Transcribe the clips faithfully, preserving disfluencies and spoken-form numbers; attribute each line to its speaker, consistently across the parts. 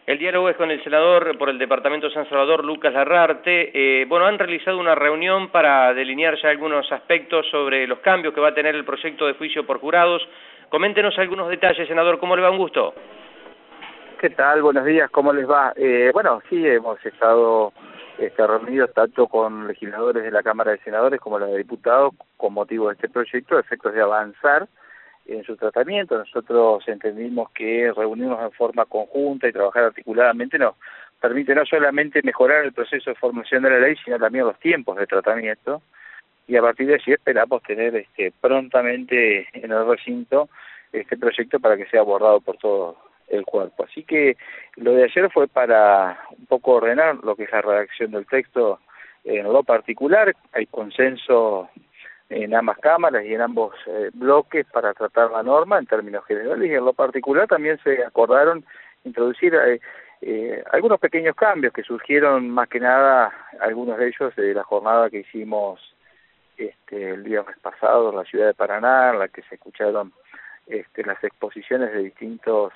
Speaker 1: El diálogo es con el senador por el departamento de San Salvador, Lucas Larrarte. Eh, bueno, han realizado una reunión para delinear ya algunos aspectos sobre los cambios que va a tener el proyecto de juicio por jurados. Coméntenos algunos detalles, senador. ¿Cómo le va? Un gusto.
Speaker 2: ¿Qué tal? Buenos días, ¿cómo les va? Eh, bueno, sí, hemos estado este, reunidos tanto con legisladores de la Cámara de Senadores como la de Diputados con motivo de este proyecto, a efectos de avanzar en su tratamiento. Nosotros entendimos que reunirnos en forma conjunta y trabajar articuladamente nos permite no solamente mejorar el proceso de formación de la ley, sino también los tiempos de tratamiento, y a partir de allí esperamos tener este, prontamente en el recinto este proyecto para que sea abordado por todo el cuerpo. Así que lo de ayer fue para un poco ordenar lo que es la redacción del texto en lo particular. Hay consenso en ambas cámaras y en ambos eh, bloques para tratar la norma en términos generales, y en lo particular también se acordaron introducir eh, eh, algunos pequeños cambios que surgieron más que nada, algunos de ellos de la jornada que hicimos este, el viernes pasado en la ciudad de Paraná, en la que se escucharon este, las exposiciones de distintos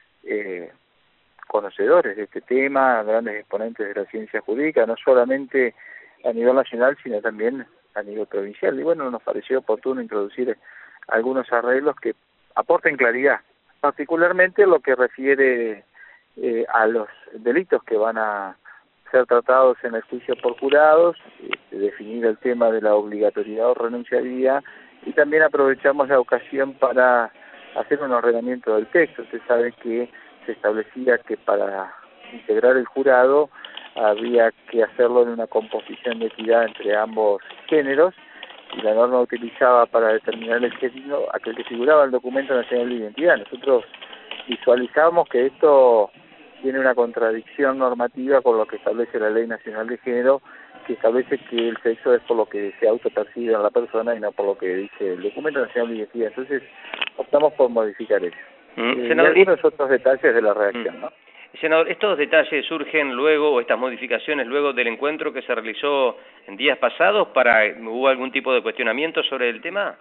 Speaker 2: eh, conocedores de este tema, grandes exponentes de la ciencia jurídica, no solamente a nivel nacional, sino también a nivel provincial. Y bueno, nos pareció oportuno introducir algunos arreglos que aporten claridad, particularmente lo que refiere eh, a los delitos que van a ser tratados en el juicio por jurados, este, definir el tema de la obligatoriedad o renunciabilidad, y también aprovechamos la ocasión para hacer un ordenamiento del texto. Usted sabe que se establecía que para integrar el jurado había que hacerlo en una composición de equidad entre ambos géneros, y la norma utilizaba para determinar el género aquel que figuraba en el documento nacional de identidad. Nosotros visualizamos que esto tiene una contradicción normativa con lo que establece la Ley Nacional de Género, que establece que el sexo es por lo que se autopercibe en la persona y no por lo que dice el documento nacional de identidad. Entonces optamos por modificar eso. Mm, eh, senador, y algunos otros detalles de la redacción, mm. ¿no?
Speaker 1: Senador, ¿estos detalles surgen luego, o estas modificaciones luego del encuentro que se realizó en días pasados? Para ¿Hubo algún tipo de cuestionamiento sobre el tema?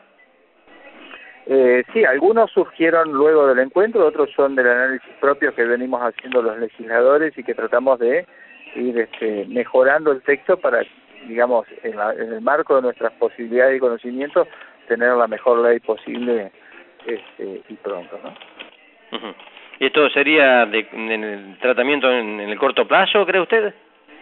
Speaker 2: Eh, sí, algunos surgieron luego del encuentro, otros son del análisis propio que venimos haciendo los legisladores y que tratamos de ir este, mejorando el texto para, digamos, en, la, en el marco de nuestras posibilidades y conocimientos, tener la mejor ley posible este, y pronto, ¿no?
Speaker 1: Uh-huh. ¿Y esto sería de, en el tratamiento en, en el corto plazo, cree usted?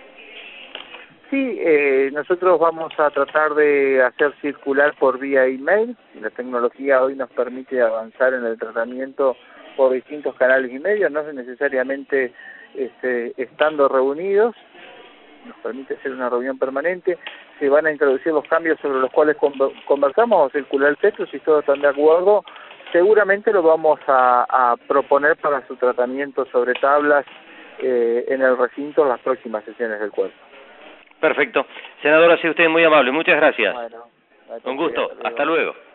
Speaker 2: Sí, eh, nosotros vamos a tratar de hacer circular por vía email. La tecnología hoy nos permite avanzar en el tratamiento por distintos canales y medios, no necesariamente este, estando reunidos, nos permite hacer una reunión permanente. Se van a introducir los cambios sobre los cuales conversamos o circular el texto. Si todos están de acuerdo, seguramente lo vamos a, a proponer para su tratamiento sobre tablas eh, en el recinto en las próximas sesiones del cuerpo.
Speaker 1: Perfecto. Senador, ha sido usted muy amable. Muchas gracias.
Speaker 2: Bueno,
Speaker 1: un gusto. Hasta luego.